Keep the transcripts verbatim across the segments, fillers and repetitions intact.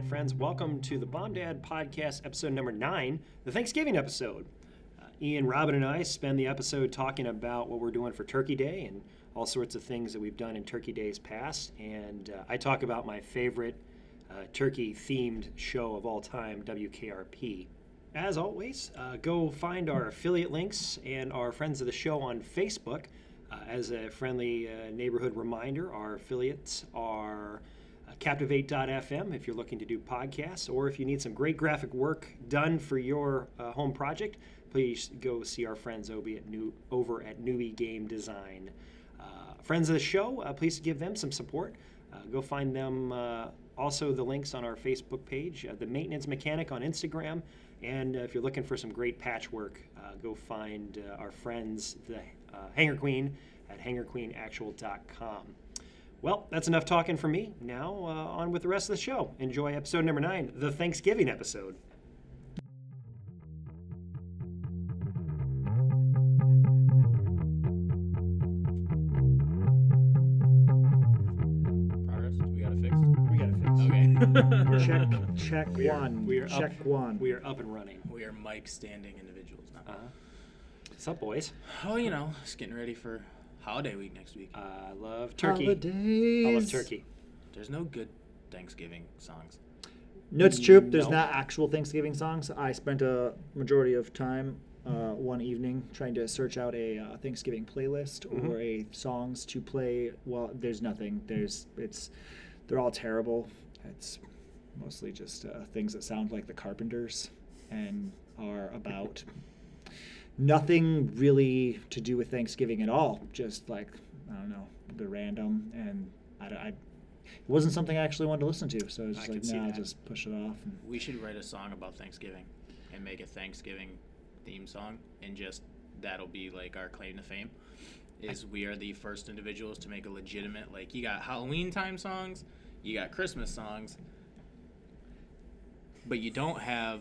friends. Welcome to the Bomb Dad Podcast, episode number nine, the Thanksgiving episode. Uh, Ian, Robin, and I spend the episode talking about what we're doing for Turkey Day and all sorts of things that we've done in Turkey Days past. And uh, I talk about my favorite uh, turkey-themed show of all time, W K R P. As always, uh, go find our affiliate links and our friends of the show on Facebook. Uh, as a friendly uh, neighborhood reminder, our affiliates are uh, Captivate dot f m if you're looking to do podcasts, or if you need some great graphic work done for your uh, home project, please go see our friends over at, New, over at Newbie Game Design. Uh, friends of the show, uh, please give them some support. Uh, go find them, uh, also the links on our Facebook page, uh, The Maintenance Mechanic on Instagram, and uh, if you're looking for some great patchwork, uh, go find uh, our friends, the uh, Hanger Queen, at hanger queen actual dot com. Well, that's enough talking for me. Now, uh, on with the rest of the show. Enjoy episode number nine, the Thanksgiving episode. Progress? We got it fixed? We got it fixed. Okay. Check, check We are- one. we are check up. one. We are up and running. We are mic standing individuals now. Uh-huh. What's up, boys? Oh, you know, just getting ready for holiday week next week. I love turkey. Holidays. I love turkey. There's no good Thanksgiving songs. No, it's true. There's No. not actual Thanksgiving songs. I spent a majority of time uh, one evening trying to search out a uh, Thanksgiving playlist Mhm. or a songs to play. Well, there's nothing. There's it's they're all terrible. It's mostly just uh, things that sound like the Carpenters and are about nothing really to do with Thanksgiving at all. Just like, I don't know, the random. And I, I- it wasn't something I actually wanted to listen to. So I was I just can like, see nah, I'll that. just push it off. And We should write a song about Thanksgiving and make a Thanksgiving theme song, and just that'll be like our claim to fame. Is we are the first individuals to make a legitimate, like, you got Halloween time songs, you got Christmas songs, but you don't have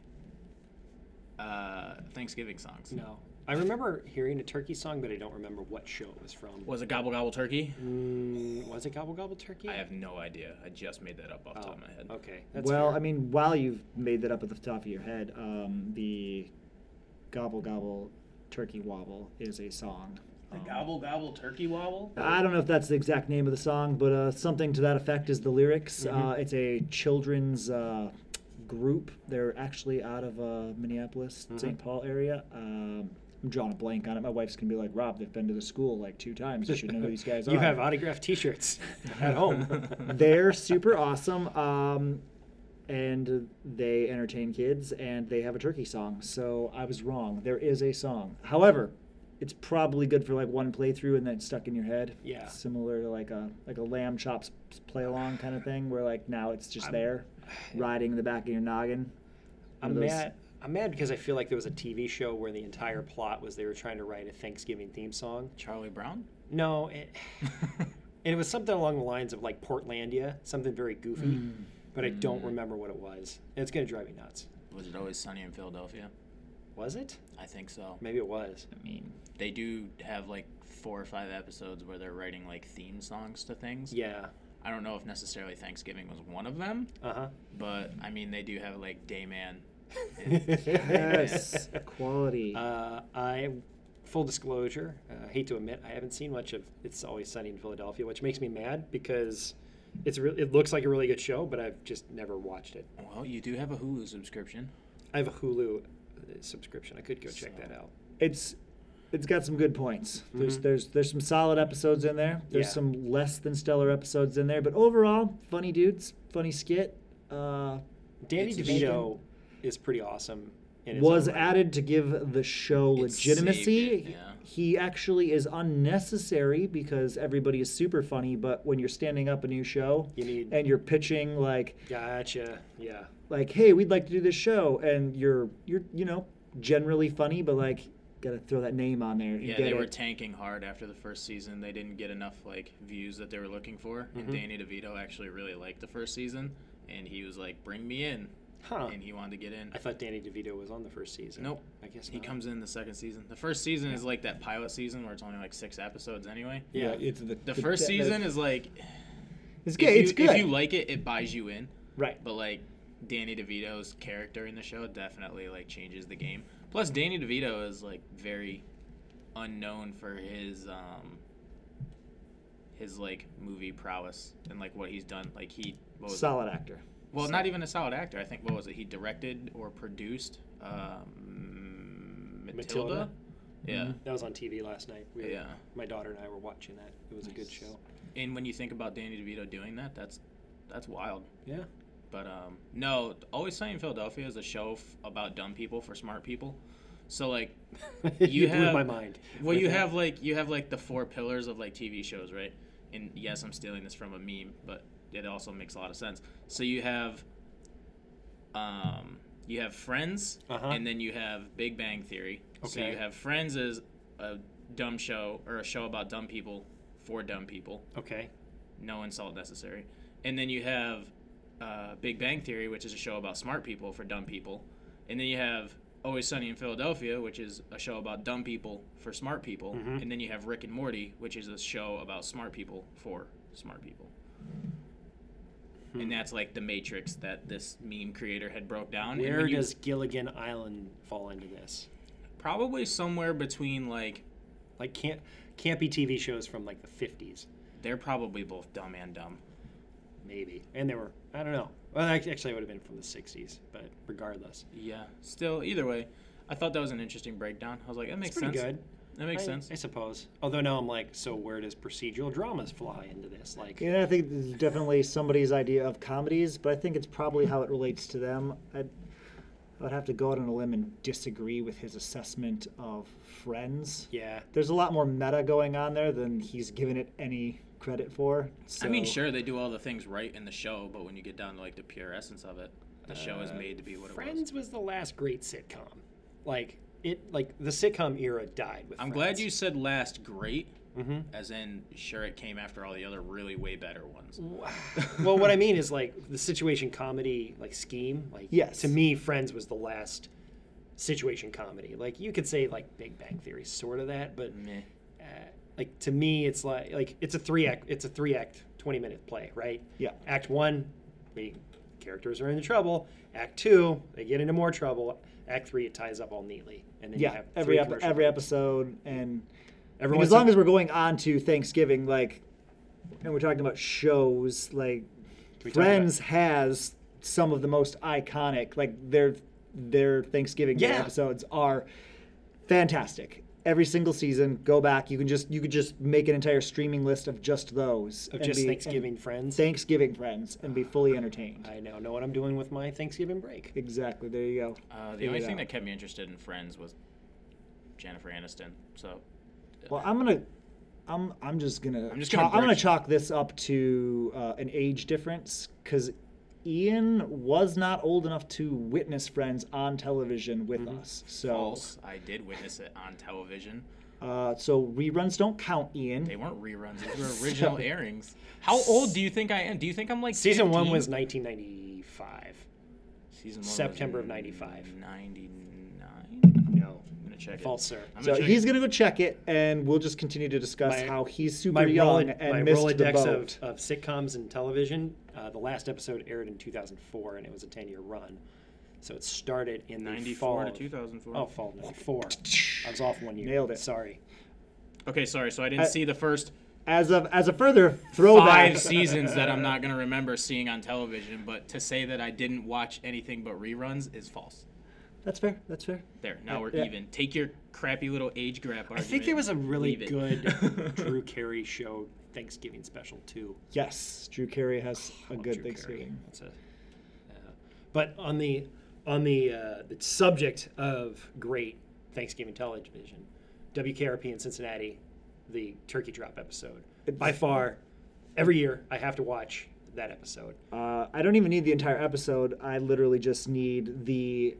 uh, Thanksgiving songs. No. I remember hearing a turkey song, but I don't remember what show it was from. Was it Gobble Gobble Turkey? Mm, was it Gobble Gobble Turkey? I have no idea. I just made that up off the top of my head. Okay. That's well, fair. I mean, while you've made that up at the top of your head, um, the Gobble Gobble Turkey Wobble is a song. The Um, Gobble Gobble Turkey Wobble? I don't know if that's the exact name of the song, but uh, something to that effect is the lyrics. Mhm. Uh, it's a children's uh, group. They're actually out of uh, Minneapolis, Mhm. Saint Paul area. Um, I'm drawing a blank on it. My wife's going to be like, Rob, they've been to the school like two times. You should know who these guys are. You have autographed T-shirts at home. They're super awesome. Um, and they entertain kids, and they have a turkey song. So I was wrong. There is a song. However, it's probably good for like one playthrough and then it's stuck in your head. Yeah. Similar to like a like a lamb chops play along kind of thing, where like now it's just I'm- there, riding in the back of your noggin. I'm One of those- mad. I'm mad because I feel like there was a T V show where the entire plot was they were trying to write a Thanksgiving theme song. Charlie Brown? No, it, and it was something along the lines of like Portlandia, something very goofy, Mm. but I don't Mm. remember what it was. It's gonna drive me nuts. Was it always sunny in Philadelphia? Was it? I think so. Maybe it was. I mean, They do have like four or five episodes where they're writing like theme songs to things. Yeah. I don't know if necessarily Thanksgiving was one of them, Uh huh. but I mean they do have like Dayman. yes, quality. Uh, I, full disclosure, uh, hate to admit, I haven't seen much of It's Always Sunny in Philadelphia, which makes me mad because it's re- it looks like a really good show, but I've just never watched it. Well, you do have a Hulu subscription. I have a Hulu uh, subscription. I could go check that out. it's it's got some good points. There's Mhm. there's there's some solid episodes in there. There's Yeah. some less than stellar episodes in there, but overall, funny dudes, funny skit. Uh, Danny It's DeVito is pretty awesome. In his was own right. added to give the show It saved legitimacy. it, yeah. He actually is unnecessary because everybody is super funny, but when you're standing up a new show You need. and you're pitching like Gotcha. Yeah. like, hey, we'd like to do this show, and you're you're you know generally funny, but like gotta throw that name on there. And Yeah, get they were it. tanking hard after the first season. They didn't get enough like views that they were looking for, and Mhm. Danny DeVito actually really liked the first season, and he was like, "Bring me in," Huh. and he wanted to get in. I thought Danny DeVito was on the first season. Nope. I guess He not. comes in the second season. The first season is like that pilot season where it's only like six episodes anyway. Yeah. it's the, The first season is like It's if good. you, It's good. If you like it, it buys you in. Right. But like Danny DeVito's character in the show definitely like changes the game. Plus, Danny DeVito is like very unknown for his um his like movie prowess and like what he's done. Like he what was Solid actor. Well, So- not even a solid actor. I think what was it? He directed or produced um, Matilda. Matilda? Yeah. Mhm. That was on T V last night. We were, Yeah. My daughter and I were watching that. It was a good Nice. show. And when you think about Danny DeVito doing that, that's that's wild. Yeah. But um, no, Always Sunny in Philadelphia is a show f- about dumb people for smart people. So like, you, You blew have- my mind. well, with you that. have like you have like the four pillars of like T V shows, right? And yes, I'm stealing this from a meme, but it also makes a lot of sense. So you have, um, you have Friends, Uh-huh. and then you have Big Bang Theory. So Okay. you have Friends as a dumb show or a show about dumb people for dumb people. Okay. No insult necessary. And then you have uh, Big Bang Theory, which is a show about smart people for dumb people. And then you have Always Sunny in Philadelphia, which is a show about dumb people for smart people. Mhm. And then you have Rick and Morty, which is a show about smart people for smart people. Hmm. And that's like the matrix that this meme creator had broke down. And Where when you- does Gilligan Island fall into this? probably somewhere between like Like can't campy T V shows from like the fifties, they're probably both dumb and dumb. maybe. And they were I don't know. Well, ac- actually, it would have been from the sixties, but regardless, Yeah. Still, either way, I thought that was an interesting breakdown. I was like, that makes it's pretty sense. good. That makes I, sense. I suppose. Although now I'm like, so where does procedural dramas fly into this? Like, Yeah, I think this is definitely somebody's idea of comedies, but I think it's probably how it relates to them. I'd, I would have to go out on a limb and disagree with his assessment of Friends. yeah, There's a lot more meta going on there than he's given it any credit for. I mean, so- sure, they do all the things right in the show, but when you get down to like the pure essence of it, the show is Uh, made to be what it Friends was. was the last great sitcom. Like it, like the sitcom era died with. I'm Friends. glad you said last great, Mm-hmm. as in, sure, it came after all the other really way better ones. Well, what I mean is like the situation comedy like scheme. Like Yes. to me, Friends was the last situation comedy. Like you could say like Big Bang Theory, sort of that, but Meh. uh, like to me, it's like like it's a three act. It's a three act, twenty minute play, right? Yeah. Act one, the characters are into trouble. Act two, they get into more trouble. Act three, it ties up all neatly, and then you Yeah, have every three ep- commercial every breaks. episode, and Every and once as long in- as we're going on to Thanksgiving, like, and we're talking about shows, like, we talk Friends has some of the most iconic, like their their Thanksgiving Day Yeah. episodes are fantastic. Every single season, go back. You can just you could just make an entire streaming list of just those of and just be- Thanksgiving and Friends. Thanksgiving Friends, and be fully entertained. I now know what I'm doing with my Thanksgiving break. Exactly. There you go. Uh, the Figure only it thing out. that kept me interested in Friends was Jennifer Aniston. So, Well, I'm gonna, I'm, I'm just gonna, I'm just chalk, gonna I'm gonna bridge- chalk this up to uh, an age difference because Ian was not old enough to witness Friends on television with Mhm. us. So, false. I did witness it on television. uh, so reruns don't count, Ian. They weren't reruns; these were original airings. How old do you think I am? Do you think I'm like Season one fifteen? was nineteen ninety-five. Season one September was of ninety-five. ninety-nine. No, I'm gonna check false, it. sir. I'm So gonna check he's it. gonna go check it, and we'll just continue to discuss My- how he's super My, young Rolo- and my missed the Rolodex boat. of, of sitcoms and television. Uh, the last episode aired in two thousand four, and it was a ten-year run. So it started in the ninety-four fall. to of- two thousand four. Oh, fall of ninety-four. I was off one year. Nailed it. Sorry. Okay, sorry. So I didn't I- see the first As of as a further throwback, five seasons that I'm not gonna remember seeing on television. But to say that I didn't watch anything but reruns is false. That's fair. That's fair. There, now Uh, we're yeah. even. Take your crappy little age grab I argument. think there was a really leave it. good Drew Carey show Thanksgiving special too. Yes, Drew Carey has a Love good Drew Carey. Thanksgiving. That's a, uh, but on the on the uh, the subject of great Thanksgiving television, W K R P in Cincinnati, the turkey drop episode. By far, every year I have to watch that episode. Uh, I don't even need the entire episode. I literally just need the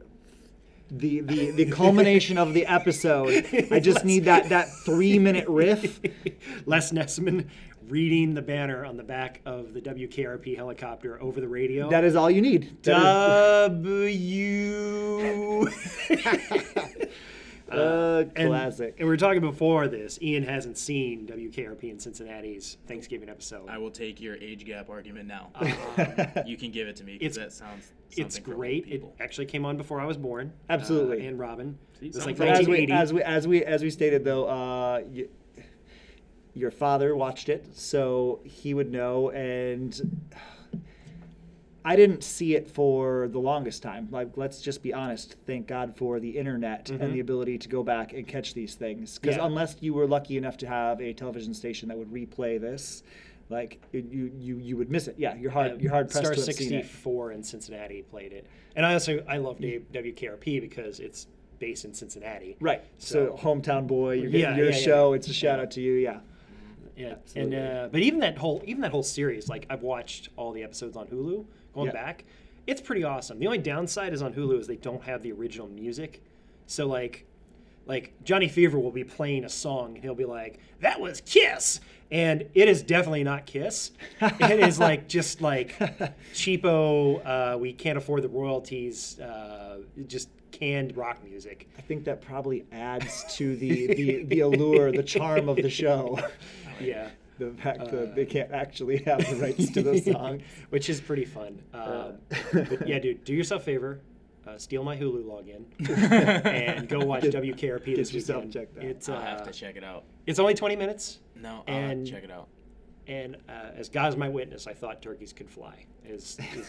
the the, the culmination of the episode. I just need that that three minute riff. Les Nessman reading the banner on the back of the W K R P helicopter over the radio. That is all you need. That W. is- uh, And, Classic. and we were talking before this. Ian hasn't seen W K R P in Cincinnati's Thanksgiving episode. I will take your age gap argument now. Um, You can give it to me because It's- that sounds it's something for great. old It people. actually came on before I was born. Absolutely. Uh, and Robin. See, It was sounds like But as we, nineteen eighty. as we as we as we stated though, uh, you, your father watched it, so he would know. And I didn't see it for the longest time. Like, let's just be honest. Thank God for the internet Mhm. and the ability to go back and catch these things. Because Yeah. unless you were lucky enough to have a television station that would replay this, like it, you you you would miss it. Yeah, you're hard Uh, you're hard pressed Star to have seen it. sixty-four in Cincinnati played it. And I also I love W K R P because it's based in Cincinnati. Right. So, So- hometown boy, you're getting Yeah, your yeah, yeah. show. It's a shout Yeah. out to you. Yeah. Yeah, Absolutely. and uh, but even that whole even that whole series, like I've watched all the episodes on Hulu going Yeah. back. It's pretty awesome. The only downside is on Hulu is they don't have the original music. So like, like Johnny Fever will be playing a song and he'll be like, "That was Kiss," and it is definitely not Kiss. It is like just like cheapo. Uh, we can't afford the royalties. Uh, just canned rock music. I think that probably adds to the, the, the allure, the charm of the show. Yeah. The fact Uh, that they can't actually have the rights to those songs. Which is pretty fun. Um, Uh. but yeah, dude, do yourself a favor. Uh, steal my Hulu login and go watch Get- W K R P get this yourself weekend. checked out. It's I'll uh, have to check it out. it's only twenty minutes, No, I'll have and- to check it out. and uh, as God is my witness, I thought turkeys could fly. Is is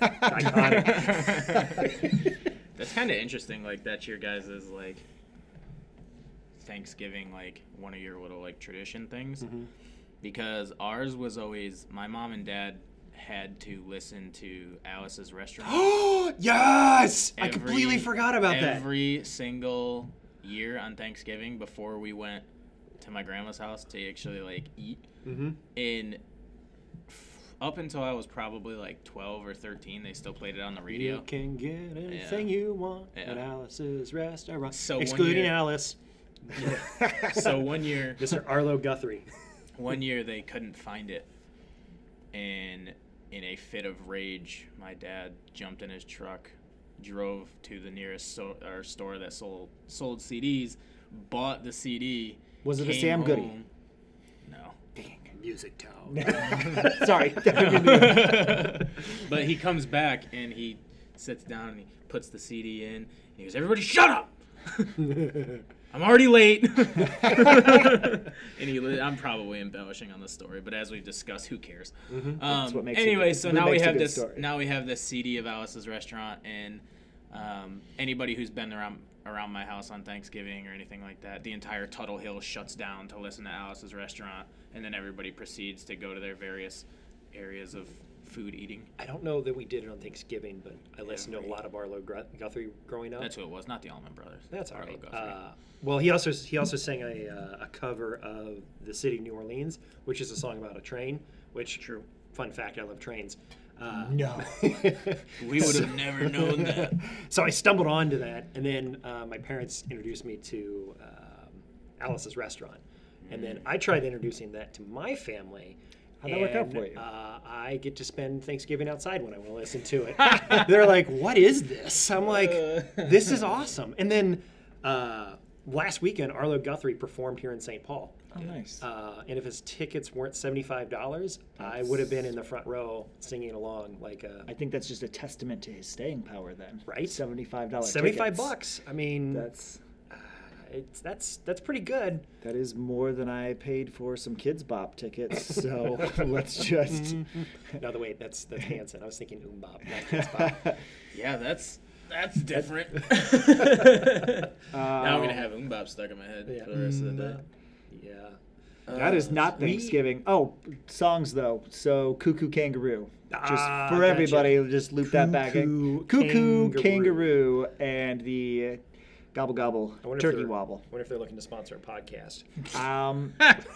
iconic. That's kind of interesting. Like that's your guys' like Thanksgiving, like one of your little like tradition things. Mhm. Because ours was always my mom and dad had to listen to Alice's Restaurant. Yes, I Every- completely forgot about that. Every single year on Thanksgiving before we went to my grandma's house to actually like eat. Mm-hmm. In up until I was probably like twelve or thirteen, they still played it on the radio. You can get anything Yeah. you want Yeah. at Alice's Restaurant, So one excluding year- Alice, So one year, Mister Arlo Guthrie. one year they couldn't find it, and in a fit of rage, my dad jumped in his truck, drove to the nearest so- or store that sold sold C Ds, bought the C D. Was it a came Sam Goody? home- No. Music Town. Sorry. But he comes back and he sits down and he puts the C D in. And he goes, "Everybody, shut up! I'm already late." And he, li- I'm probably embellishing on the story, but as we've discussed, who cares? Mhm. That's Um, what makes it anyway, good. so What now we makes a have good this. story. Now we have this C D of Alice's Restaurant, and um, anybody who's been around around my house on Thanksgiving or anything like that, the entire Tuttle Hill shuts down to listen to Alice's Restaurant, and then everybody proceeds to go to their various areas of food eating. I don't know that we did it on Thanksgiving, but I listened to a Every- lot of Arlo Gru- Guthrie growing up. That's who it was, not the Allman Brothers. That's all Arlo right. Guthrie. Uh, well, he also he also sang a uh, a cover of "The City of New Orleans," which is a song about a train. Which, True. Fun fact: I love trains. Uh, No. We would have never known that. So I stumbled onto that, and then uh, my parents introduced me to um, Alice's Restaurant, and then I tried introducing that to my family. How'd that work out and, for you? Uh, I get to spend Thanksgiving outside when I want to listen to it. They're like, "What is this?" I'm like, "This is awesome." And then uh, last weekend, Arlo Guthrie performed here in Saint Paul. Oh, nice. Uh, and if his tickets weren't seventy-five dollars, I would have been in the front row singing along like a I think that's just a testament to his staying power then. Right? seventy-five dollars seventy-five bucks. I mean, That's uh, it's that's that's pretty good. that is more than I paid for some Kids Bop tickets. So let's just No, the wait, that's that's Hanson. I was thinking Umbop, not Kids Bop. Yeah, that's that's different. Uh, Now I'm gonna have Umbop stuck in my head Yeah. for the rest of the day. Yeah. That is not We- Thanksgiving. Oh, songs though. So Cuckoo Kangaroo. Just Ah, for gotcha. everybody, just loop that back in. Cuckoo Cuckoo Kangaroo. Kangaroo and the Gobble Gobble I wonder if Turkey they're- Wobble. I wonder if they're looking to sponsor a podcast. Um,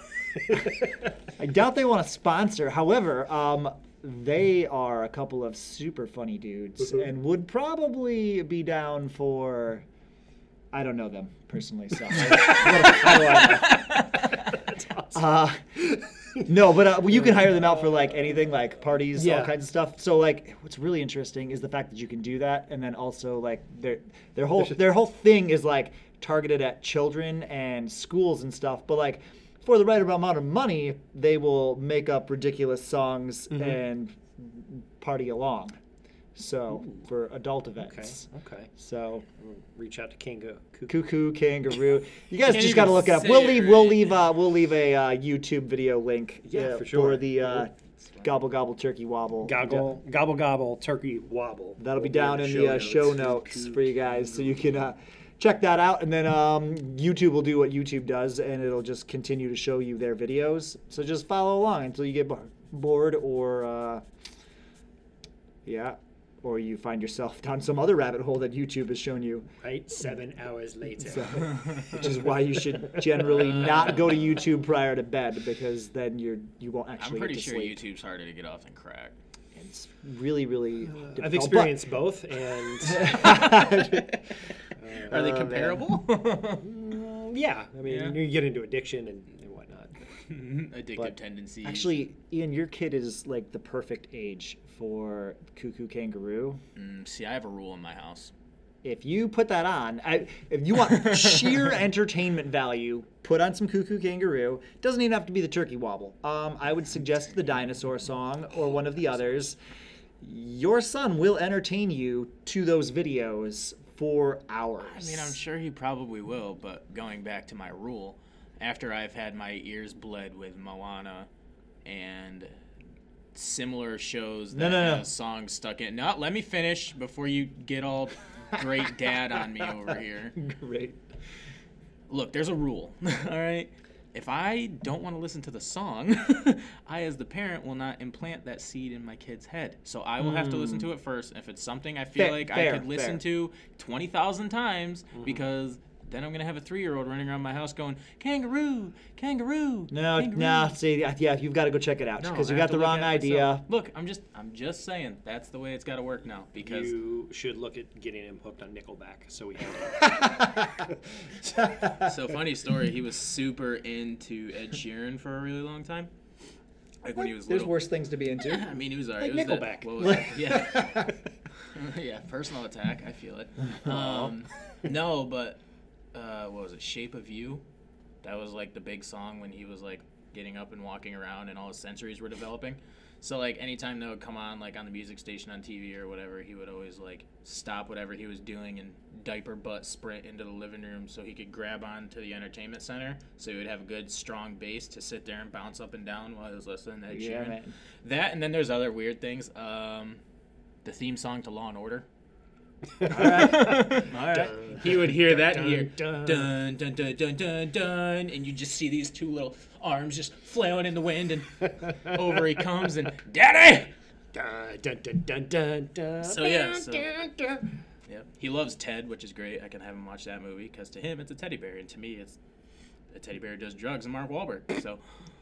I doubt they want to sponsor. However, um, they are a couple of super funny dudes Mhm. and would probably be down for. I don't know them personally, so how do I know? That's awesome. Uh, No, but uh, you can hire them out for like anything, like parties, Yeah. all kinds of stuff. So like, what's really interesting is the fact that you can do that, and then also like their their whole their whole thing is like targeted at children and schools and stuff. But like, for the right amount of money, they will make up ridiculous songs Mhm. and party along. So Ooh. for adult Okay. events. Okay. So We'll reach out to Kango. cuckoo kangaroo. You guys Can't just got to even look it up. say We'll it leave. right. We'll leave. Uh, we'll leave a uh, YouTube video link. Yeah, uh, for sure. the uh, gobble gobble turkey wobble. Goggle, gobble, gobble, turkey wobble. That'll be Will down in the uh, show notes for you guys, so you can uh, check that out. And then um, YouTube will do what YouTube does, and it'll just continue to show you their videos. So just follow along until you get bo- bored, or uh, yeah, or you find yourself down some other rabbit hole that YouTube has shown you. Right, seven hours later. So, which is why you should generally not go to YouTube prior to bed, because then you're you won't actually I'm pretty get to sure sleep. YouTube's harder to get off than crack. It's really really difficult. I've but- experienced both, and Are they Oh, man. comparable? mm, yeah, I mean, Yeah. you get into addiction and, and whatnot. Addictive But tendencies. Actually, Ian, your kid is like the perfect age for Cuckoo Kangaroo. Mm, see, I have a rule in my house. If you put that on, I, if you want sheer entertainment value, put on some Cuckoo Kangaroo. Doesn't even have to be the turkey wobble. Um, I would suggest the dinosaur song or one of the others. Your son will entertain you to those videos for hours. I mean, I'm sure he probably will, but going back to my rule, after I've had my ears bled with Moana and similar shows that No, no, no. have songs stuck in. No, let me finish before you get all great dad on me over here. Great. Look, there's a rule, all right? If I don't want to listen to the song, I, as the parent, will not implant that seed in my kid's head. So I will have to listen to it first. If it's something I feel Fair, like fair, I could listen fair. to twenty thousand times, because then I'm going to have a three-year-old running around my house going, kangaroo, kangaroo, No, kangaroo. no. See, yeah, you've got to go check it out No, because I you have got to the look wrong at it idea. myself. Look, I'm just, I'm just saying that's the way it's got to work now, because You should look at getting him hooked on Nickelback, so we have So funny story, he was super into Ed Sheeran for a really long time. Like when he was There's little. worse things to be into. I mean, he was alright. Like It was Nickelback. That, what was that? Yeah. Yeah, personal attack. I feel it. Um, no, but uh, what was it? Shape of You. That was like the big song when he was like getting up and walking around, and all his sensories were developing. So like anytime that would come on like on the music station on T V or whatever, he would always like stop whatever he was doing and diaper butt sprint into the living room so he could grab on to the entertainment center, so he would have a good strong base to sit there and bounce up and down while he was listening to Ed Yeah, Sheeran. man. That, and then there's other weird things. Um, the theme song to Law and Order. All right. All right. He would hear that and hear dun, dun dun dun dun dun dun, and you just see these two little arms just flailing in the wind, and over he comes, and Daddy. dun, dun, dun, dun, dun, dun. So yeah, so yeah, he loves Ted, which is great. I can have him watch that movie because to him it's a teddy bear, and to me it's a teddy bear does drugs and Mark Wahlberg. So.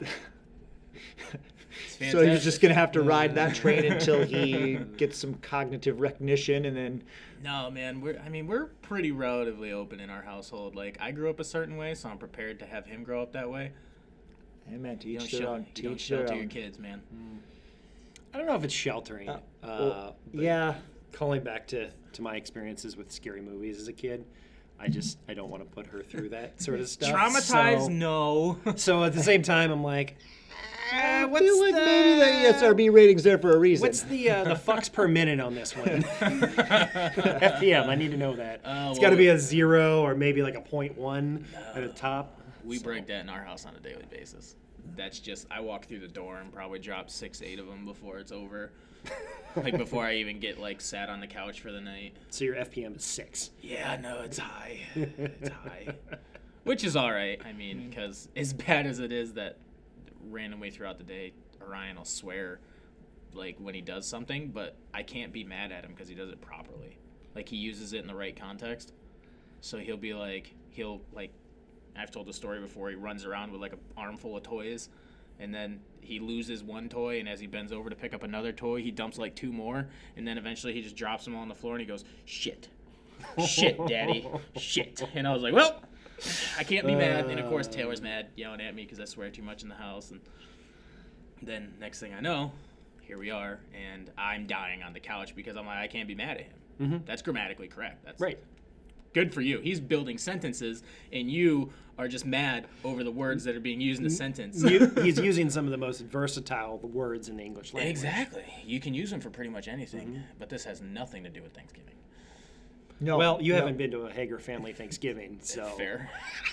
It's So you're fantastic. just gonna have to ride that train until he gets some cognitive recognition, and then No, man. We're I mean we're pretty relatively open in our household. Like I grew up a certain way, so I'm prepared to have him grow up that way. hey man, to You each don't, their shel- own. you To don't each their shelter your own. kids, man. I don't know if it's sheltering. Uh, Uh, well, but yeah. Calling back to, to my experiences with scary movies as a kid, I just I don't want to put her through that sort of stuff. Traumatized? So, No. so at the same time, I'm like, I uh, what's feel like the, maybe the E S R B rating's there for a reason. What's the uh, the fucks per minute on this one? F P M. I need to know that. Oh, it's well, got to be we- a zero or maybe like a point one at the top. We So- break that in our house on a daily basis. That's just I walk through the door and probably drop six, eight of them before it's over. Like before I even get like sat on the couch for the night. So your F P M is six. Yeah, no, it's high. It's high. Which is all right. I mean, because as bad as it is that randomly throughout the day, Orion will swear like when he does something, but I can't be mad at him because he does it properly. Like he uses it in the right context. So he'll be like, he'll like, I've told the story before, he runs around with like an armful of toys, and then he loses one toy, and as he bends over to pick up another toy, he dumps like two more, and then eventually he just drops them all on the floor, and he goes, shit. Shit, Daddy. Shit. And I was like, well, I can't be mad. And of course, Taylor's mad, yelling at me because I swear too much in the house. And then next thing I know, here we are, and I'm dying on the couch because I'm like, I can't be mad at him. Mm-hmm. That's grammatically correct. That's Right. good for you. He's building sentences, and you are just mad over the words that are being used in the sentence. You- He's using some of the most versatile words in the English language. Exactly. You can use them for pretty much anything, but this has nothing to do with Thanksgiving. No. Well, you no. haven't been to a Hager family Thanksgiving, so Fair.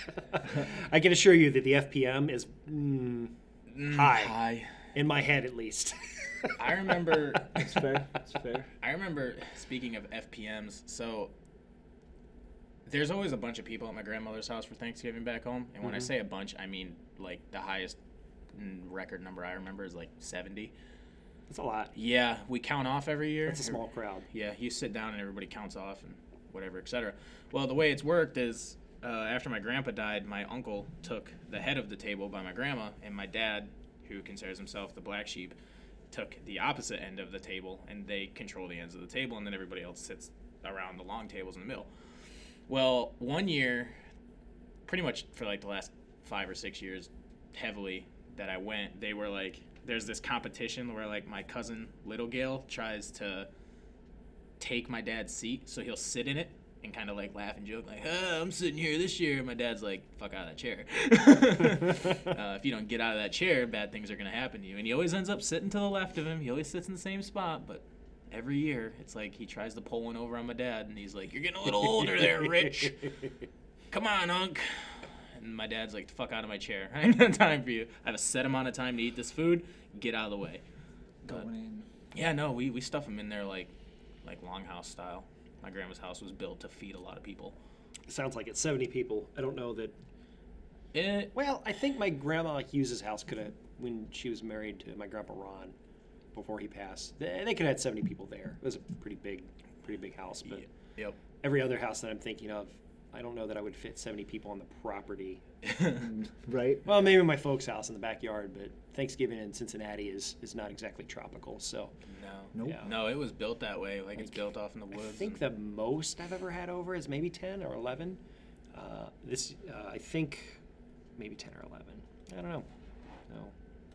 I can assure you that the F P M is mm, Mm, high, High. in my head at least. I remember. It's fair. It's fair. I remember, speaking of F P Ms, so there's always a bunch of people at my grandmother's house for Thanksgiving back home. And when I Mhm. say a bunch, I mean like the highest mm, record number I remember is like seventy. That's a lot. Yeah, we count off every year. That's a small crowd. Yeah, you sit down and everybody counts off and whatever, et cetera. Well, the way it's worked is uh, after my grandpa died, my uncle took the head of the table by my grandma, and my dad, who considers himself the black sheep, took the opposite end of the table, and they control the ends of the table, and then everybody else sits around the long tables in the middle. Well, one year, pretty much for like the last five or six years, heavily that I went, they were like, there's this competition where like my cousin Little Gale tries to take my dad's seat, so he'll sit in it and kind of like laugh and joke like, oh, I'm sitting here this year. My dad's like, fuck out of that chair. uh, if you don't get out of that chair, bad things are going to happen to you. And he always ends up sitting to the left of him. He always sits in the same spot, but every year it's like he tries to pull one over on my dad, and he's like, you're getting a little older there, Rich. Come on, Unc. And my dad's like, fuck out of my chair. I ain't got time for you. I have a set amount of time to eat this food. Get out of the way. But, Going in. yeah, no, we, we stuff them in there like like longhouse style. My grandma's house was built to feed a lot of people. Sounds like it's seventy people. I don't know that. It, Well, I think my grandma Hughes' house could have, when she was married to my grandpa Ron, before he passed, they, they could have had seventy people there. It was a pretty big, pretty big house. But yep. every other house that I'm thinking of, I don't know that I would fit seventy people on the property. Right? Well, maybe my folks' house in the backyard, but Thanksgiving in Cincinnati is, is not exactly tropical. So No. Nope. yeah. No, it was built that way. Like it's Like, built off in the I woods. think the most I've ever had over is maybe ten or eleven. Uh, this, uh, I think, maybe ten or eleven. I don't know. No.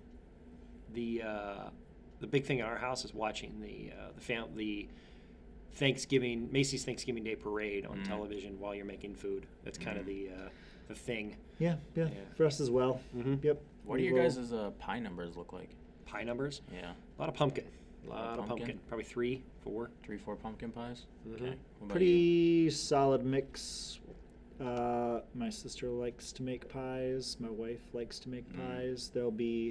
The uh, the big thing in our house is watching the uh, the fam- the Thanksgiving Macy's Thanksgiving Day Parade on Mm. television while you're making food. That's kind of Mm. the uh, the thing. Yeah, yeah, Yeah. For us as well. Mm-hmm. Yep. What do we your will- guys' uh, pie numbers look like? Pie numbers. Yeah. A lot of pumpkin. A A lot, lot of of pumpkin. pumpkin? Probably three, four. Three, four pumpkin pies? Mhm. Okay. What about you? Pretty solid mix. Uh, my sister likes to make pies. My wife likes to make Mm. pies. There'll be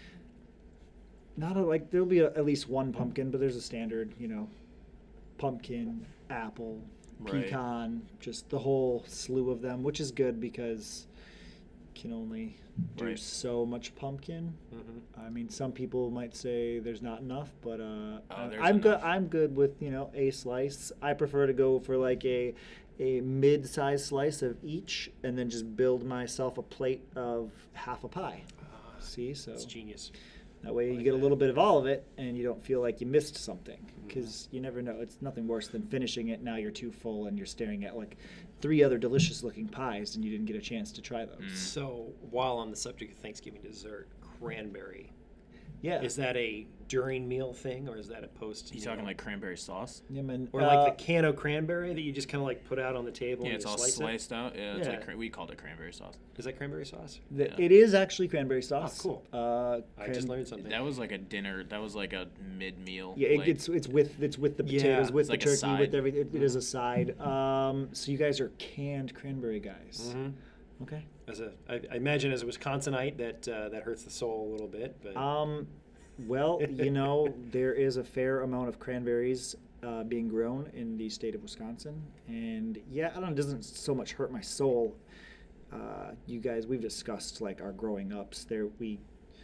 not a, like there'll be a, at least one pumpkin, but there's a standard, you know, pumpkin, apple, Right. pecan, just the whole slew of them, which is good because you can only do Right. so much pumpkin. Mm-hmm. I mean, some people might say there's not enough, but uh, Oh, I- there's I'm good. enough. I'm good with you know a slice. I prefer to go for like a a mid-sized slice of each, and then just build myself a plate of half a pie. Uh, See, so it's genius. that way you like get a that. little bit of all of it, and you don't feel like you missed something. Mm-hmm. Because you never know. It's nothing worse than finishing it. Now you're too full, and you're staring at like three other delicious-looking pies, and you didn't get a chance to try those. Mm. So, while on the subject of Thanksgiving dessert, cranberry. Yeah. Is that a during meal thing, or is that a post? You meal? talking like cranberry sauce? Yeah, man. or Uh, like the can of cranberry that you just kind of like put out on the table? Yeah, and it's you all slice sliced out. Yeah, it's Yeah. like cra- we called it cranberry sauce. It? Is that cranberry sauce? The, Yeah. It is actually cranberry sauce. cool. Uh, I just cran- learned something. That was like a dinner. That was like a mid-meal. Yeah, it, like, it's it's with it's with the Yeah, potatoes, with it's the like a turkey, side. with everything. It, it is a side. Um, so you guys are canned cranberry guys. Mhm. Okay. As a, I, I imagine as a Wisconsinite, that uh, that hurts the soul a little bit. But Um, well, you know, there is a fair amount of cranberries uh, being grown in the state of Wisconsin, and yeah, I don't. It doesn't so much hurt my soul. Uh, you guys, we've discussed like our growing ups. There, we,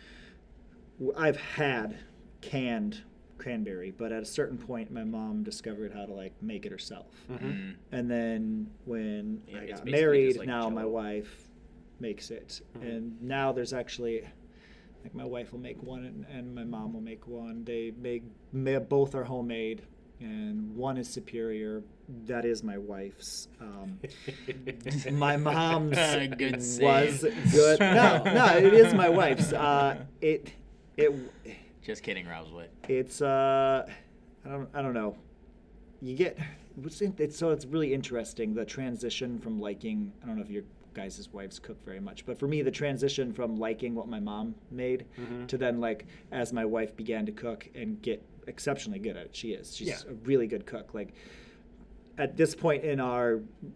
w- I've had canned cranberry, but at a certain point, my mom discovered how to like make it herself. Mhm. Mm. And then when Yeah, I it's got basically married, just like now my Jell-O. wife makes it. Mhm. And now there's actually, like my wife will make one and, and my mom will make one. They make, ma- both are homemade, and one is superior. That is my wife's. Um, my mom's Good was save. good. No, no, it is my wife's. Uh, it It. Just kidding, Rob's way. It's uh, I don't I don't know. You get it's, it's so it's really interesting the transition from liking. I don't know if your guys' wives cook very much, but for me the transition from liking what my mom made Mhm. to then like as my wife began to cook and get exceptionally good at it. She is. She's Yeah. a really good cook. Like at this point in our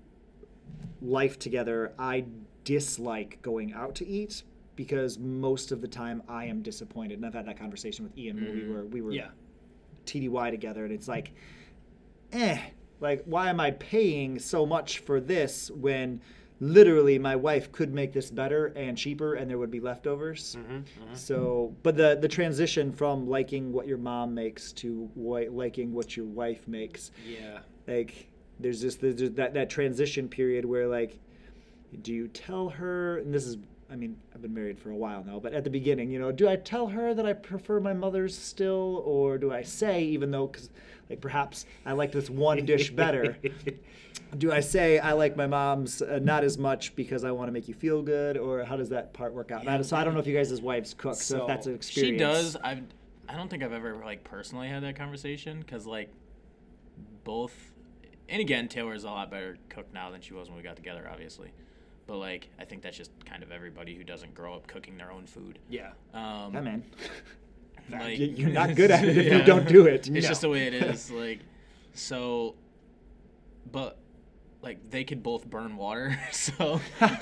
life together, I dislike going out to eat because most of the time I am disappointed. And I've had that conversation with Ian where we Mhm. were we were Yeah. T D Y together, and it's like, eh, like why am I paying so much for this when literally my wife could make this better and cheaper and there would be leftovers. Mhm, mhm. So, but the the transition from liking what your mom makes to wi- liking what your wife makes, Yeah. like there's just there's just that that transition period where like, do you tell her? And this is, I mean, I've been married for a while now, but at the beginning, you know, do I tell her that I prefer my mother's still, or do I say, even though, because like perhaps I like this one dish better, do I say I like my mom's uh, not as much because I want to make you feel good, or how does that part work out? And I- so I don't know if you guys as wives cook, so, So, if that's an She experience. does. I I don't think I've ever like personally had that conversation because like both, and again, Taylor's a lot better cook now than she was when we got together, obviously. But like I think that's just kind of everybody who doesn't grow up cooking their own food. Yeah. Um, Yeah, man. like, You- You're not good at it if Yeah. you don't do it. It's No. just the way it is. Like, so, but like they could both burn water, so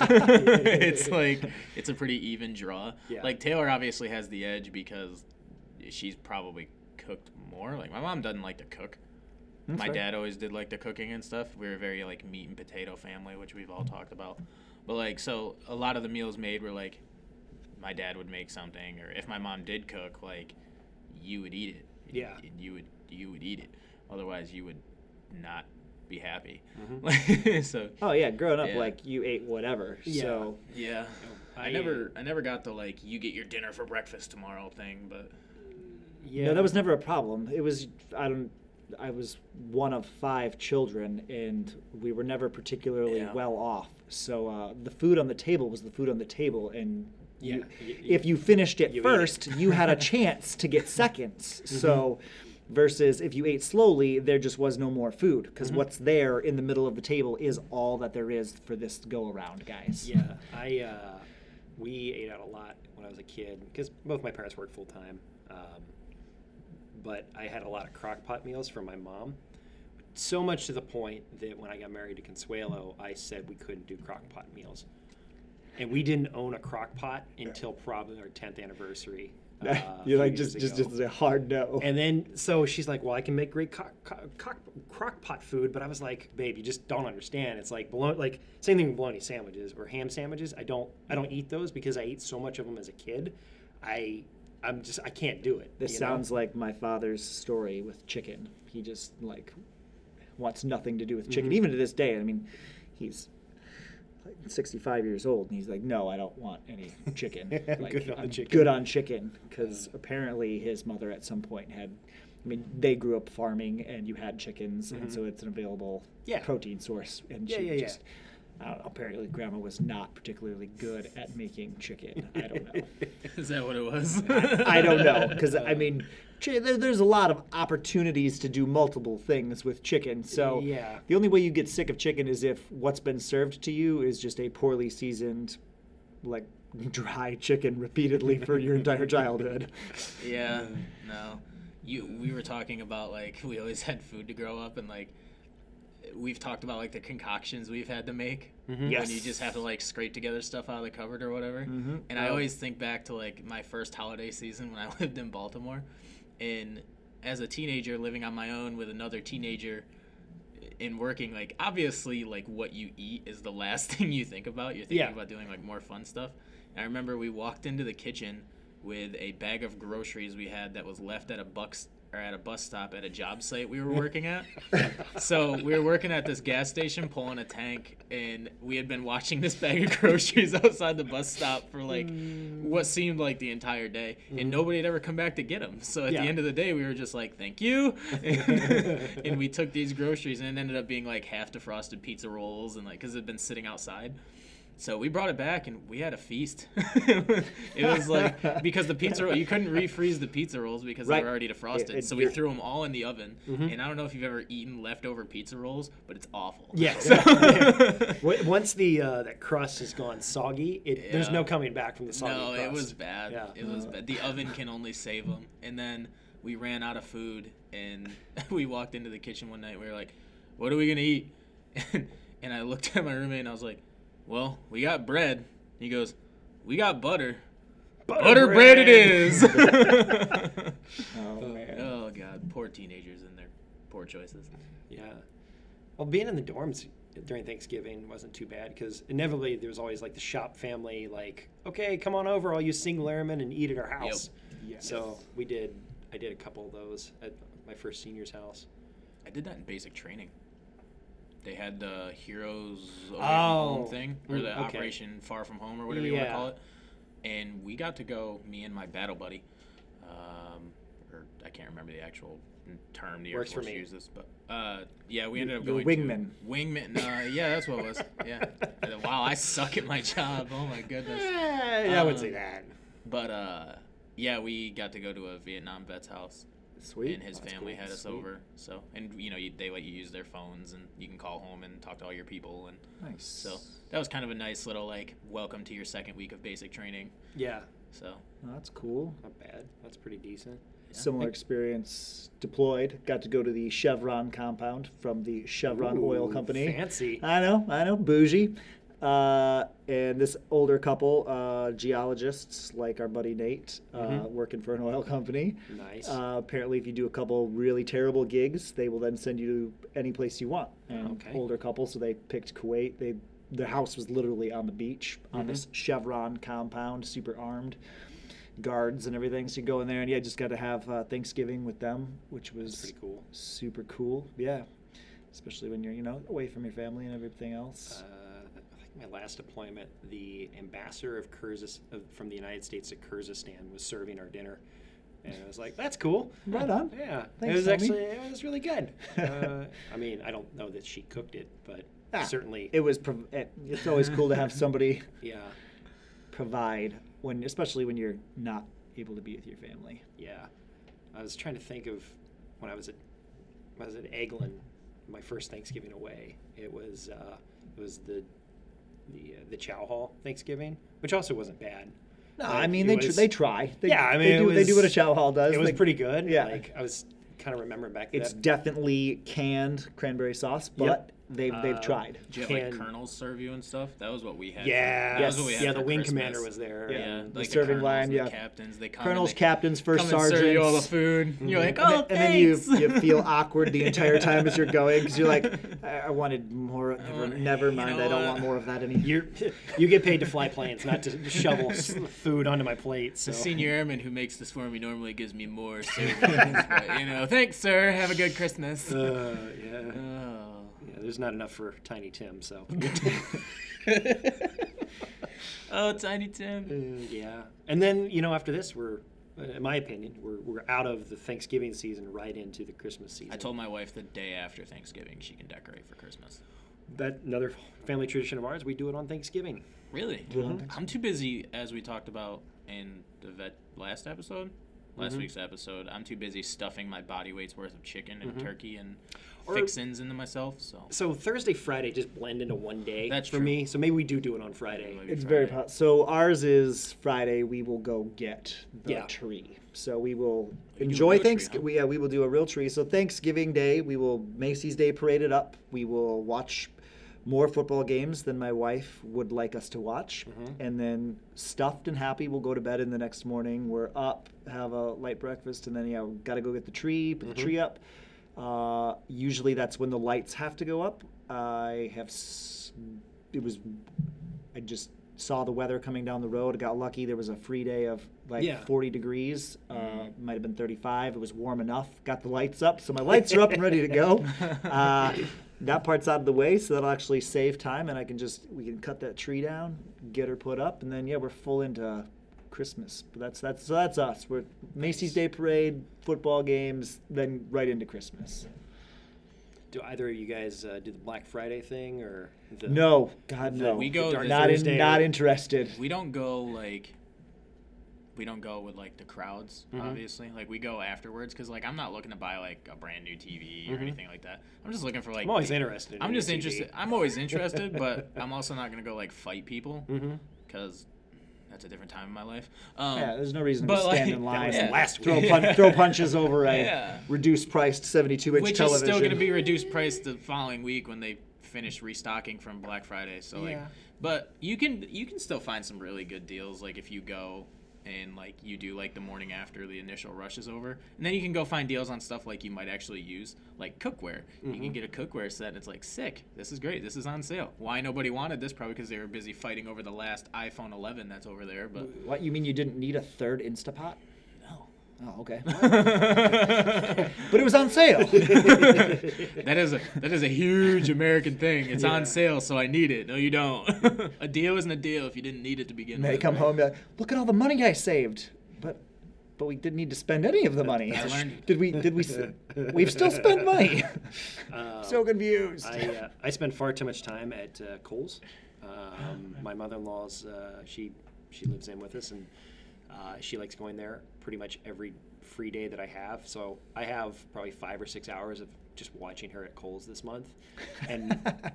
it's like it's a pretty even draw. Yeah. Like Taylor obviously has the edge because she's probably cooked more. Like my mom doesn't like to cook. That's My fair. dad always did like the cooking and stuff. We were a very like meat and potato family, which we've all talked about. But like, so a lot of the meals made were like, my dad would make something, or if my mom did cook, like, you would eat it. Yeah. And you would you would eat it. Otherwise, you would not be happy. Mhm. So Oh yeah, growing up Yeah. like you ate whatever. Yeah. So yeah, I, I- never I never got the like you get your dinner for breakfast tomorrow thing, but Yeah. no, that was never a problem. It was I don't. I was one of five children, and we were never particularly Yeah. well off. So uh, the food on the table was the food on the table, and Yeah. you, Y- y- if you finished it you ate first, you had a chance to get seconds. So versus if you ate slowly, there just was no more food because Mhm. what's there in the middle of the table is all that there is for this go around, guys. Yeah, I uh, we ate out a lot when I was a kid because both my parents worked full time. Um, but I had a lot of crock pot meals from my mom. So much to the point that when I got married to Consuelo, I said we couldn't do crock pot meals. And we didn't own a crock pot until probably our tenth anniversary. uh, a You're few like years just just ago. just a hard no. And then, so she's like, well, I can make great co- co- co- crock pot food. But I was like, babe, you just don't understand. It's like, bologna, like same thing with bologna sandwiches or ham sandwiches. I don't, I don't eat those because I ate so much of them as a kid. I, I'm just, I can't do it. This you know? sounds like my father's story with chicken. He just like wants nothing to do with chicken, Mhm. even to this day. I mean, he's like sixty-five years old, and he's like, "No, I don't want any chicken. I'm Like, good on the I'm chicken." good on chicken." Because apparently his mother at some point had. I mean, they grew up farming, and you had chickens, Mhm. and so it's an available Yeah. protein source. And Yeah, she yeah, yeah. just, I don't know. Apparently, Grandma was not particularly good at making chicken. I don't know. is that what it was? I don't know because I mean, chi- there, there's a lot of opportunities to do multiple things with chicken. So Yeah. the only way you get sick of chicken is if what's been served to you is just a poorly seasoned, like dry chicken repeatedly for your entire childhood. Yeah, no. You we were talking about like we always had food to grow up and like we've talked about like the concoctions we've had to make Mhm. Yes. when you just have to like scrape together stuff out of the cupboard or whatever. Mhm. And I Oh. always think back to like my first holiday season when I lived in Baltimore, and as a teenager living on my own with another teenager in working, like obviously like what you eat is the last thing you think about. You're thinking Yeah. about doing like more fun stuff. And I remember we walked into the kitchen with a bag of groceries we had that was left at a bucks or at a bus stop at a job site we were working at. So we were working at this gas station pulling a tank, and we had been watching this bag of groceries outside the bus stop for like what seemed like the entire day, and nobody had ever come back to get them. So at Yeah. the end of the day, we were just like, "Thank you," and we took these groceries, and it ended up being like half defrosted pizza rolls, and like because it had been sitting outside. So we brought it back and we had a feast. It was like, because the pizza roll, you couldn't refreeze the pizza rolls because Right. they were already defrosted. It- it- so we you're- threw them all in the oven. Mhm. And I don't know if you've ever eaten leftover pizza rolls, but it's awful. Yes. So- W- Once the uh, that crust has gone soggy, it, there's Yeah. no coming back from the soggy No, crust. it was bad. Yeah. It was Uh. bad. The oven can only save them. And then we ran out of food, and we walked into the kitchen one night. We were like, "What are we gonna eat?" And, and I looked at my roommate and I was like, "Well, we got bread." He goes, "We got butter. Butter, bread it is." Oh, man. Oh God, poor teenagers and their poor choices. Yeah. Well, being in the dorms during Thanksgiving wasn't too bad because inevitably there was always like the shop family, like, okay, come on over, all you single airmen, and eat at our house. Yes. So we did. I did a couple of those at my first senior's house. I did that in basic training. They had the Heroes Away Oh, from Home thing, or mm, the okay. Operation Far From Home, or whatever you want to Yeah. call it. And we got to go, me and my battle buddy, um, or I can't remember the actual term the Air Works for Force me. uses, but uh, yeah, we You- ended up you're going wingman. to wingman. Uh, yeah, that's what it was. Yeah. And, wow, I suck at my job. Oh my goodness. Eh, I would Um, say that. But uh, yeah, we got to go to a Vietnam vet's house. Sweet. And his That's family cool. had us Sweet. over. So, and you know, you, they let you use their phones, and you can call home and talk to all your people. And Nice. so that was kind of a nice little like welcome to your second week of basic training. Yeah, So Oh, that's cool. not bad. That's pretty decent. Similar experience deployed. Got to go to the Chevron compound from the Chevron Oil Ooh, Company. Fancy. I know, I know, bougie. Uh, and this older couple, uh, geologists like our buddy Nate, uh, Mhm. working for an oil company. Nice. Uh, apparently, if you do a couple really terrible gigs, they will then send you to any place you want. And Okay. older couple, so they picked Kuwait. They their house was literally on the beach on Mhm. this Chevron compound, super armed guards and everything. So you go in there and yeah, just got to have uh, Thanksgiving with them, which was That's pretty cool. super cool. Yeah, especially when you're you know away from your family and everything else. Uh, I think my last deployment, the ambassador of Kyrgyz of, from the United States to Kyrgyzstan was serving our dinner, and I was like, "That's cool." Right on. Yeah, Thanks, it was homie. actually it was really good. Uh, I mean, I don't know that she cooked it, but Ah, certainly, It was. prov- it- It's always cool to have somebody yeah, provide when, especially when you're not able to be with your family. yeah. I was trying to think of when I was at when I was at Eglin, my first Thanksgiving away. It was uh, it was the the uh, the Chow Hall Thanksgiving, which also wasn't bad. No, Like, I mean it they tr- was- they try. They, Yeah, I mean, they it do they do what a was- chow hall does. It was They- pretty good. Yeah. Like I was kind of remembering back to It's that. definitely canned cranberry sauce, but Yep. they've they've Uh, tried. did you have like Can- colonels serve you and stuff? That was what we had. for- Yeah, that was what we Yes. had yeah. for The wing Christmas. commander was there. Yeah. Yeah, and- The like serving colonels line, and yeah. the captains. They come Colonels, and they captains, first come and sergeants. serve you all the food. You're like, and, oh, then, and then you thanks. you feel awkward the entire time as you're going because you're like, I, I wanted more. Never, want- never you mind. know I don't what? want more of that any. You're, you get paid to fly planes, not to shovel s- food onto my plate. So The senior airman who makes this for me normally gives me more servings, but you know, thanks, sir. Have a good Christmas. Uh, yeah. Oh. yeah, there's not enough for Tiny Tim. So. Oh, Tiny Tim. Uh, yeah, and then you know after this we're, uh, in my opinion, we're we're out of the Thanksgiving season right into the Christmas season. I told my wife the day after Thanksgiving she can decorate for Christmas. that another family tradition of ours. We do it on Thanksgiving. Really? Do it on Mhm. Thanksgiving. I'm too busy, as we talked about in the vet last episode, last Mhm. week's episode. I'm too busy stuffing my body weight's worth of chicken and Mhm. turkey and Or- fixins into myself. So So Thursday, Friday just blend into one day That's for true. me. So maybe we do do it on Friday. Maybe It's very Friday. po- so ours is Friday. We will go get the Yeah. tree. So we will do a enjoy real tree, Thanksgiving. huh? We, yeah, we will do a real tree. So Thanksgiving Day, we will Macy's Day parade it up. We will watch more football games than my wife would like us to watch, Mhm. and then stuffed and happy, we'll go to bed. And the next morning, we're up, have a light breakfast, and then yeah, we got to go get the tree, put Mhm. the tree up. Uh, usually that's when the lights have to go up. I have. S- it was. I just saw the weather coming down the road. I got lucky. There was a free day of like Yeah. forty degrees. Uh, Mm. might have been thirty-five. It was warm enough. Got the lights up, so my lights are up and ready to go. Uh, that part's out of the way, so that'll actually save time, and I can just we can cut that tree down, get her put up, and then yeah, we're full into Christmas. But that's that's so that's us. We're Macy's Day Parade, football games, then right into Christmas. do either of you guys uh, do the Black Friday thing or the No, God the- no. We go the Dark the- not in, Thursday not or- interested. We don't go like. We don't go with like the crowds, Mhm. obviously. Like we go afterwards because like I'm not looking to buy like a brand new T V or Mhm. anything like that. I'm just looking for like. I'm always interested. In I'm your just T V. interested. I'm always interested, but I'm also not gonna go like fight people Mhm. because that's a different time in my life. Um, Yeah, there's no reason but, to stand like, in that line was and last throw, week. pun- throw punches over a Yeah. reduced priced seventy-two inch which television. is still gonna be reduced price the following week when they finish restocking from Black Friday. So like, Yeah. but you can you can still find some really good deals like if you go. And like you do like the morning after the initial rush is over, and then you can go find deals on stuff like you might actually use, like cookware. You Mm-hmm. can get a cookware set, and it's like sick. This is great. This is on sale. Why nobody wanted this? Probably because they were busy fighting over the last iPhone eleven that's over there. But What, you mean you didn't need a third Instapot? no. Oh, okay. that But it was on sale. is a that is a huge American thing. It's Yeah. on sale, so I need it. No, you don't. A deal isn't a deal if you didn't need it to begin And they with. come right? home and be like, look at all the money I saved. But but we didn't need to spend any of the money. I learned- Did we did we s- we've still spent money. Um, So confused. I uh, I spend far too much time at uh, Kohl's. Um, my mother-in-law's uh, she she lives in with us, and uh, she likes going there pretty much every free day that I have. So I have probably five or six hours of just watching her at Kohl's this month, and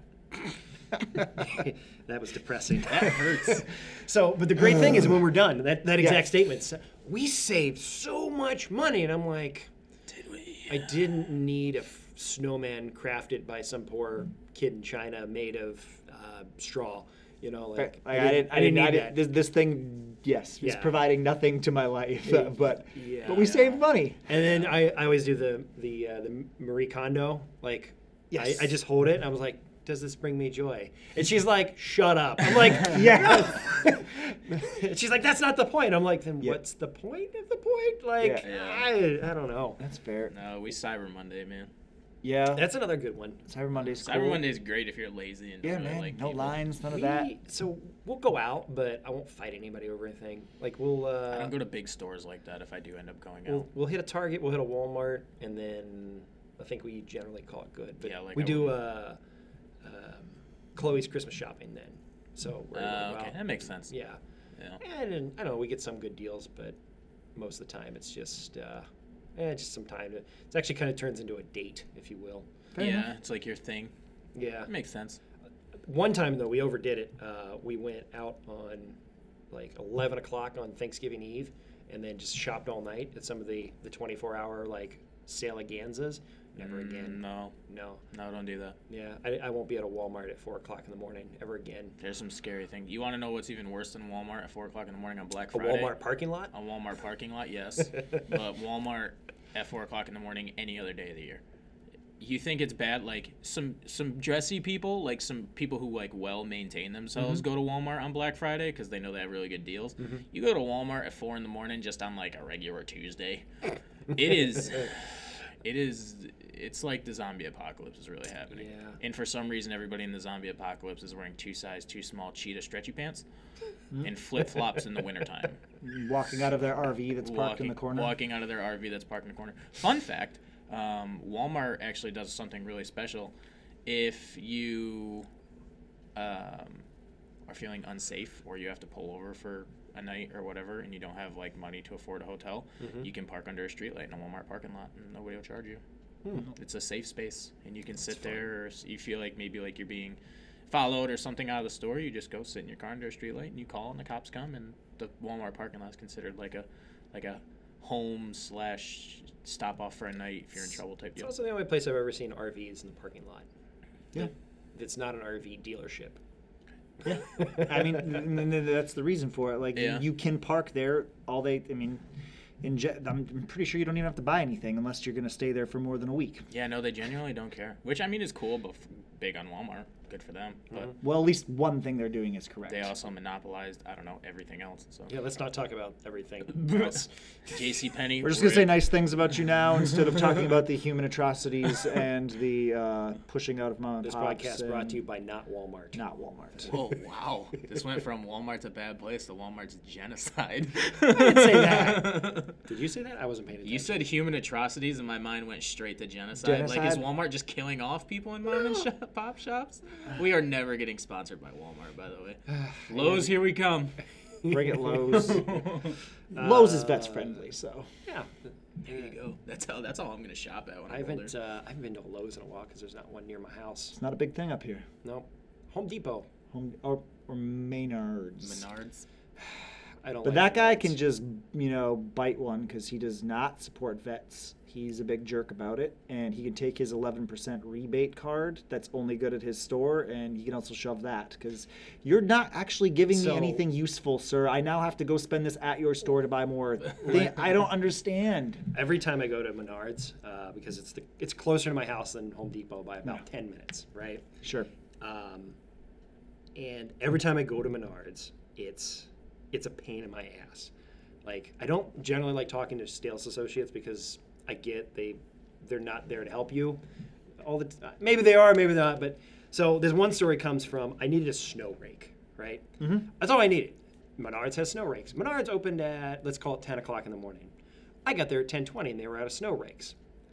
that was depressing. That hurts. So, but the great thing is when we're done, that, that exact Yeah. statement, s- we saved so much money. And I'm like, Did we? I didn't need a f- snowman crafted by some poor kid in China made of uh, straw. You know, like, I, I didn't. I didn't. need I that. didn't this, this thing, yes, is Yeah. providing nothing to my life, Yeah. but Yeah. but we saved money. And then I, I always do the the uh, the Marie Kondo. Like, Yes. I, I just hold it. And I was like, does this bring me joy? And she's like, shut up. I'm like, Yeah. And she's like, that's not the point. I'm like, then Yeah. what's the point of the point? Like, Yeah. I, I don't know. That's fair. No, we Cyber Monday, man. Yeah. That's another good one. Cyber Monday's Cyber cool. Monday is great if you're lazy and don't Yeah, really man. like no people. lines, none of We- that. So we'll go out, but I won't fight anybody over anything. Like we'll uh, I don't go to big stores like that if I do end up going we'll, out. we'll hit a Target, we'll hit a Walmart, and then I think we generally call it good. But Yeah, like we I do would- uh, um, Chloe's Christmas shopping then. So we're able to Uh, go okay, out. that makes sense. Yeah, Yeah. and, and I don't know, we get some good deals, but most of the time it's just uh, eh, just some time. To, it's actually kind of turns into a date, if you will. Fair yeah, enough. it's like your thing. Yeah. That makes sense. One time though, we overdid it. Uh, we went out on like eleven o'clock on Thanksgiving Eve, and then just shopped all night at some of the the twenty-four hour like Saleganzas. Never Mm, again. No, No. no, don't do that. Yeah, I, I won't be at a Walmart at four o'clock in the morning ever again. There's some scary things. You want to know what's even worse than Walmart at four o'clock in the morning on Black A Friday? Walmart parking lot. A Walmart parking lot, yes. But Walmart at four o'clock in the morning any other day of the year. You think it's bad? Like some some dressy people, like some people who like well maintain themselves, Mm-hmm. go to Walmart on Black Friday because they know they have really good deals. You go to Walmart at four in the morning just on like a regular Tuesday. It is, it is, it's like the zombie apocalypse is really happening. Yeah. And for some reason, everybody in the zombie apocalypse is wearing two size too small cheetah stretchy pants and flip flops in the wintertime. Walking out of their R V that's parked in the corner. Walking out of their R V that's parked in the corner. Fun fact, um, Walmart actually does something really special. If you um, are feeling unsafe or you have to pull over for a night or whatever and you don't have like money to afford a hotel, Mm-hmm. you can park under a streetlight in a Walmart parking lot and nobody will charge you. Hmm. It's a safe space and you can sit there, or s- you feel like maybe like you're being followed or something out of the store, you just go sit in your car under a streetlight and you call and the cops come, and the Walmart parking lot is considered like a like a home slash stop off for a night if you're in trouble type It's deal. also the only place I've ever seen R Vs in the parking lot. Yeah. It's not an R V dealership. Yeah. I mean, n- n- n- that's the reason for it. Like, you- Yeah. you can park there all day. I mean, in Je- I'm pretty sure you don't even have to buy anything unless you're going to stay there for more than a week. Yeah, no, they genuinely don't care, which I mean is cool, but f- big on Walmart. good for them. But Mhm. Well, at least one thing they're doing is correct. they also monopolized, I don't know, everything else. So Yeah, let's not talk about everything else. JCPenney. We're just gonna say nice things about you now instead of talking about the human atrocities and the uh, pushing out of mom and This pops podcast and brought to you by not Walmart. not Walmart. Whoa, wow. This went from Walmart's a bad place to Walmart's genocide. I didn't say that. Did you say that? I wasn't paying attention. You said human atrocities, and my mind went straight to genocide. Like, is Genocide? Walmart just killing off people in mom and shop, pop shops? We are never getting sponsored by Walmart, by the way. Lowe's, here we come. Bring it Lowe's. Lowe's is vets friendly, so Yeah. There you go. That's how. That's all I'm gonna shop at when I I'm older. haven't, uh, I haven't been to a Lowe's in a while because there's not one near my house. it's not a big thing up here. No. Home Depot. Home or, or Maynard's. Menards. I don't But like that guy Menards. can just, you know, bite one because he does not support vets. He's a big jerk about it, and he can take his eleven percent rebate card that's only good at his store, and he can also shove that because you're not actually giving So- me anything useful, sir. I now have to go spend this at your store to buy more. thing. I don't understand. Every time I go to Menards, uh, because it's the, it's closer to my house than Home Depot by about No. ten minutes, right? Sure. Um, and every time I go to Menards, it's it's a pain in my ass. Like, I don't generally like talking to sales associates because I get they they're not there to help you all the time. Maybe they are, maybe not. But so there's one story comes from I needed a snow rake, right? Mm-hmm. That's all I needed. Menards has snow rakes. Menards opened at, let's call it ten o'clock in the morning. I got there at ten twenty and they were out of snow rakes.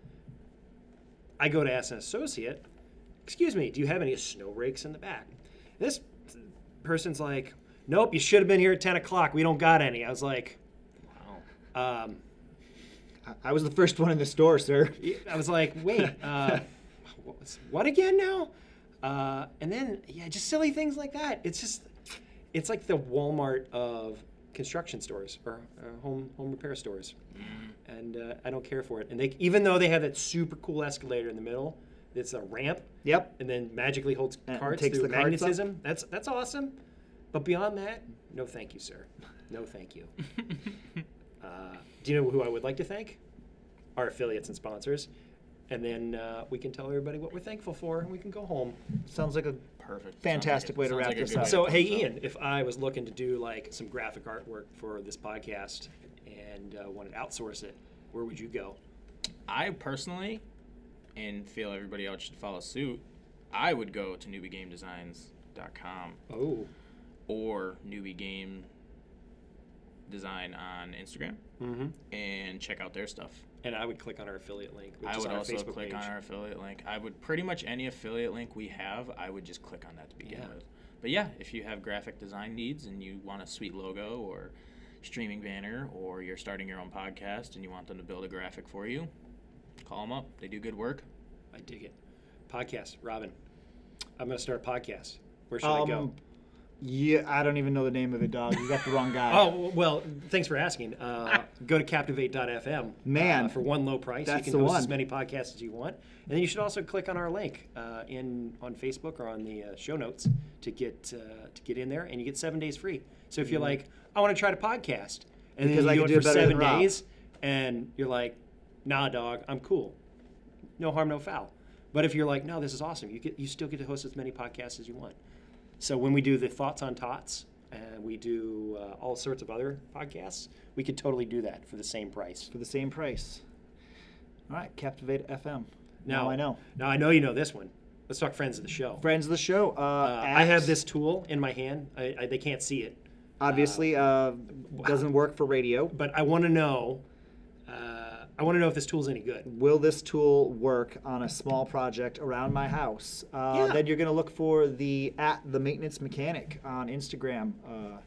I go to ask an associate, excuse me, do you have any snow rakes in the back? This person's like, nope, you should have been here at ten o'clock. We don't got any. I was like, Wow. um, I was the first one in the store, sir. I was like, wait, uh, what, was, what again now? Uh, and then, yeah, just silly things like that. It's just, it's like the Walmart of construction stores or uh, home home repair stores. Mm. And uh, I don't care for it. And they, even though they have that super cool escalator in the middle, it's a ramp, Yep. and then magically holds And carts takes through the carts up. magnetism. That's that's awesome. But beyond that, no thank you, sir. No thank you. Uh, do you know who I would like to thank? Our affiliates and sponsors. And then uh, we can tell everybody what we're thankful for, and we can go home. Sounds like a Perfect. Fantastic Sounds way to sounds wrap a this good up. way So, to hey, close out. Ian, if I was looking to do like some graphic artwork for this podcast and uh, wanted to outsource it, where would you go? I personally, and feel everybody else should follow suit, I would go to newbie game designs dot com Oh, or Newbie Game Design on Instagram mm-hmm. and check out their stuff. And I would click on our affiliate link, which I is would on our also Facebook click page. on our affiliate link. I would pretty much any affiliate link we have, I would just click on that to begin Yeah. with. But yeah, if you have graphic design needs and you want a sweet logo or streaming banner, or you're starting your own podcast and you want them to build a graphic for you, call them up. They do good work. I dig it. Podcast, Robin. I'm going to start a podcast. Where should I go? Um, yeah, I don't even know the name of it, dog. You got the wrong guy. Oh, well, thanks for asking. Uh, go to captivate dot f m. Man, Uh, for one low price. that's you can the host as one. many podcasts as you want. And then you should also click on our link uh, in on Facebook or on the uh, show notes to get uh, to get in there, and you get seven days free. So if you're like, I want to try to podcast, and Because then I you can do do it it for better seven than Rob. days, and you're like, nah, dog, I'm cool. No harm, no foul. But if you're like, no, this is awesome, you get you still get to host as many podcasts as you want. So when we do the Thoughts on Tots, and we do uh, all sorts of other podcasts, we could totally do that for the same price. For the same price. All right, Captivate F M. Now, Now I know. Now I know you know this one. Let's talk friends of the show. Friends of the show. Uh, Uh, I have at- this tool in my hand. I, I, they can't see it, Obviously, uh, doesn't work for radio. but I want to know. Uh, I want to know if this tool's any good. Will this tool work on a small project around my house? Uh, Yeah. Then you're going to look for the at the maintenance mechanic on Instagram. Uh,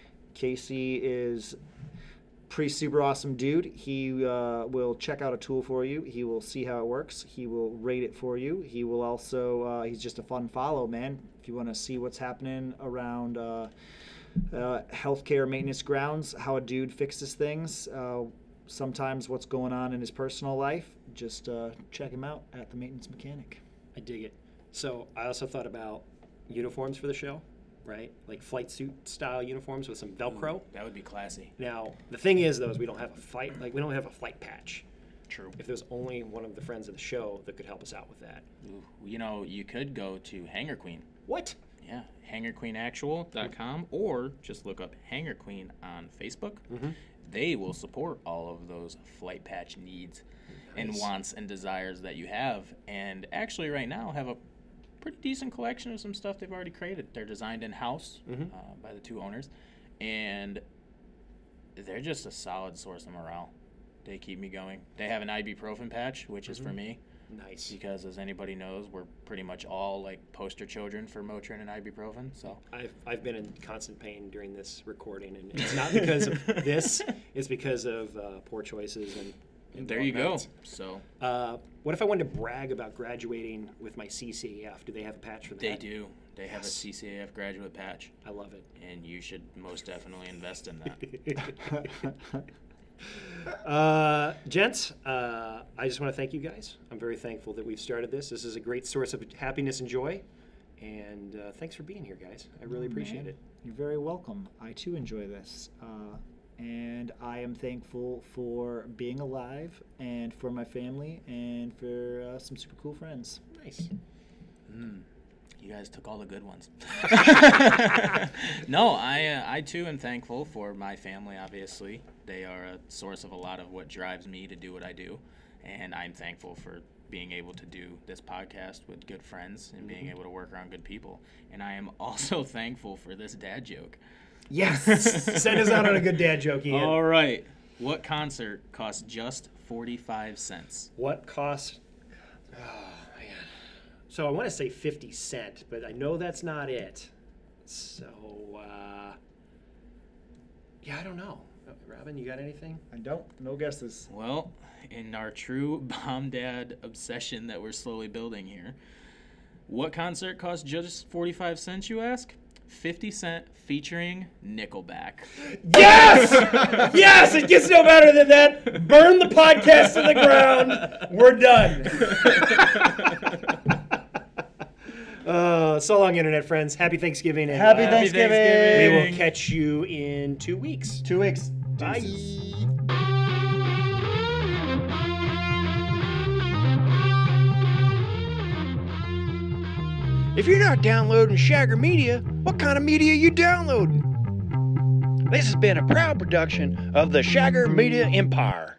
Casey is pretty super awesome dude. He uh, will check out a tool for you. He will see how it works. He will rate it for you. He will also. Uh, he's just a fun follow, man. If you want to see what's happening around uh, uh, healthcare maintenance grounds, how a dude fixes things. Uh, sometimes what's going on in his personal life, just uh, check him out at the maintenance mechanic. I dig it. So I also thought about uniforms for the show, right? Like flight suit style uniforms with some Velcro. That would be classy. Now the thing is, though, is we don't have a fight. Like we don't have a flight patch. True. If there's only one of the friends of the show that could help us out with that. Ooh, you know, you could go to Hanger Queen. What? Yeah, hanger queen actual dot com, or just look up Hanger Queen on Facebook. Mm-hmm. They will support all of those flight patch needs and Nice. wants and desires that you have. And actually right now have a pretty decent collection of some stuff they've already created. They're designed in-house Mm-hmm. uh, by the two owners. And they're just a solid source of morale. They keep me going. They have an ibuprofen patch, which is for me. Nice. Because as anybody knows, we're pretty much all like poster children for Motrin and ibuprofen. So I've, I've been in constant pain during this recording, and it's not because of this. It's because of uh, poor choices and. and there you go. whatnot. So Uh, what if I wanted to brag about graduating with my C C A F? Do they have a patch for that? they do. They have a Yes. C C A F graduate patch, I love it. and you should most definitely invest in that. uh, gents, uh, I just want to thank you guys. I'm very thankful that we've started this. This is a great source of happiness and joy. And uh, thanks for being here, guys. I really Oh, appreciate man. it. You're very welcome. I too enjoy this. Uh, and I am thankful for being alive and for my family and for uh, some super cool friends. Nice. Mm. You guys took all the good ones. No, I uh, I too am thankful for my family. Obviously, they are a source of a lot of what drives me to do what I do, and I'm thankful for being able to do this podcast with good friends and being able to work around good people. And I am also thankful for this dad joke. Yes. Send us out on a good dad joke, Ian. All right, what concert costs just forty-five cents? What cost? Oh, man. So I want to say fifty cent, but I know that's not it. So, uh, yeah, I don't know. Robin, you got anything? I don't. No guesses. Well, in our true bomb dad obsession that we're slowly building here, what concert costs just forty-five cents, you ask? fifty cent featuring Nickelback. Yes! Yes! It gets no better than that. Burn the podcast to the ground. We're done. uh, so long, Internet friends. Happy Thanksgiving. And, Happy uh, Thanksgiving. We will catch you in two weeks. Two weeks. Bye. Deuces. If you're not downloading Shagger Media, what kind of media you downloading? This has been a proud production of the Shagger Media Empire.